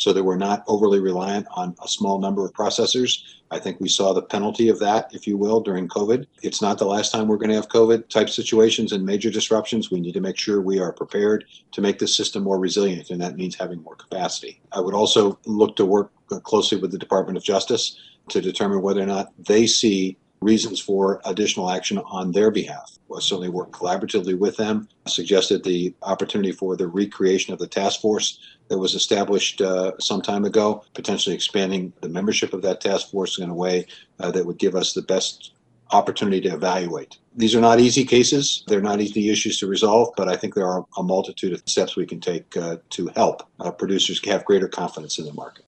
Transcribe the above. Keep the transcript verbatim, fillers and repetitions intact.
so that we're not overly reliant on a small number of processors. I think we saw the penalty of that, if you will, during COVID. It's not the last time we're going to have COVID type situations and major disruptions. We need to make sure we are prepared to make the system more resilient, and that means having more capacity. I would also look to work closely with the Department of Justice to determine whether or not they see reasons for additional action on their behalf. We'll certainly work collaboratively with them. I suggested the opportunity for the recreation of the task force that was established uh, some time ago, potentially expanding the membership of that task force in a way uh, that would give us the best opportunity to evaluate. These are not easy cases. They're not easy issues to resolve, but I think there are a multitude of steps we can take uh, to help uh, producers have greater confidence in the market.